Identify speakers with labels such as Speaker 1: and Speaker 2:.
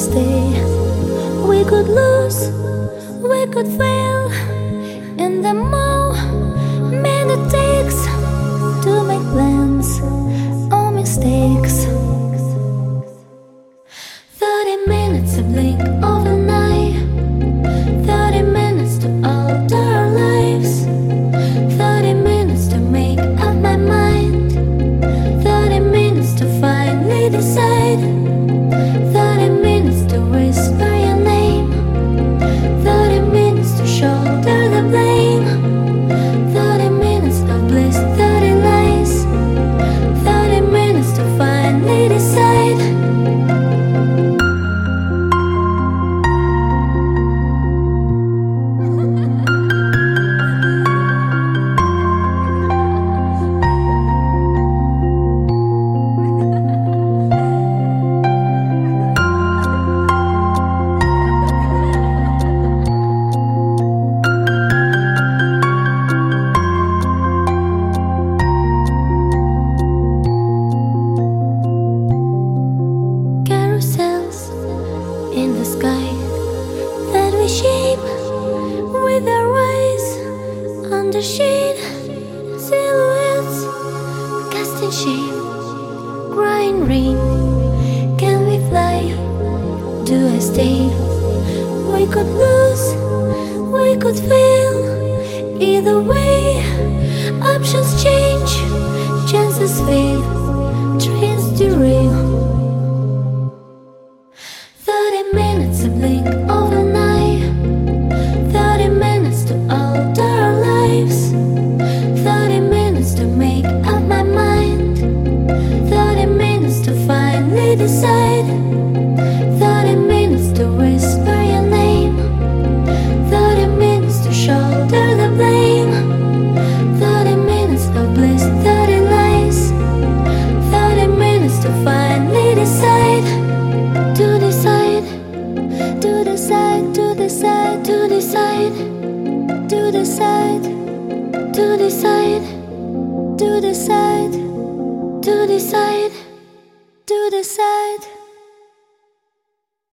Speaker 1: stay. We could lose, we could fail, and the moment it takes to make plans or mistakes. 30 minutes to blink overnight, 30 minutes to alter our lives, 30 minutes to make up my mind, 30 minutes to finally decide, 30 minutes to whisper your name, 30 minutes to shoulder the blame, 30 minutes of bliss, 30 lies, 30 minutes to finally decide. In the sky that we shape with our eyes, under shade, silhouettes casting shame, crying rain. Can we fly? Do I stay? We could lose, we could fail. Either way, options change, chances fail, trains derail. 30 minutes to blink overnight, 30 minutes to alter our lives, 30 minutes to make up my mind, 30 minutes to finally decide, 30 minutes to whisper your name, 30 minutes to shoulder the blame, 30 minutes of bliss, 30 lies, 30 minutes to finally decide. To decide, to decide, to decide, to decide, to decide, to decide, to decide, to decide, to decide.